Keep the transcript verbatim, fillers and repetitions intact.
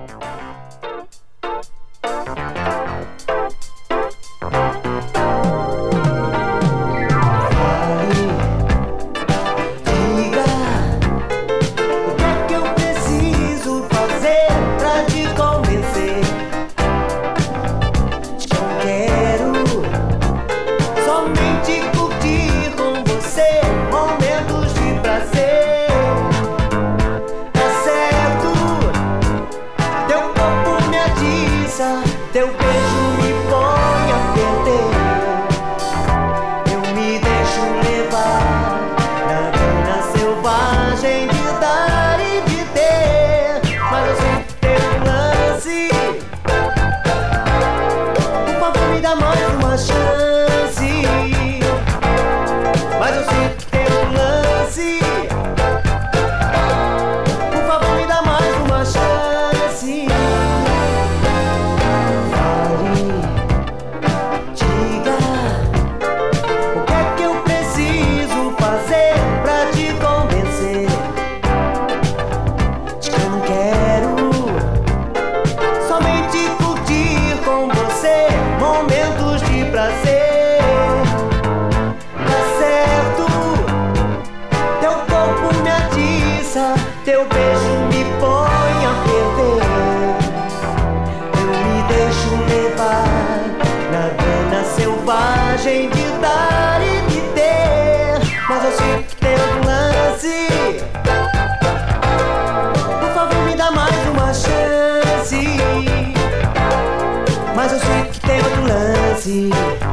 Teu beijo me põe a perder. Eu me deixo levar na gana selvagem de dar e de ter. Mas eu sei que tem um lance. Por favor, me dá mais uma chance. Mas eu sei que tem um lance. Por favor, me dá mais uma chance. Teu beijo me põe a perder. Eu me deixo levar na gana selvagem de dar e de ter. Mas eu sei que tem um lance. Por favor, me dá mais uma chance. Mas eu sei que tem outro lance.